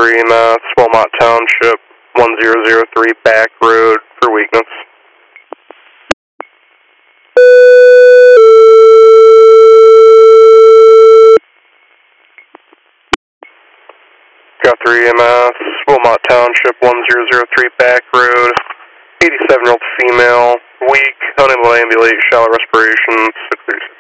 3 Wilmot Township, 1003 Back Road for weakness. Got 3 Wilmot Township, 1003 Back Road, 87-year-old female, weak, unable to ambulate, shallow respiration, 636.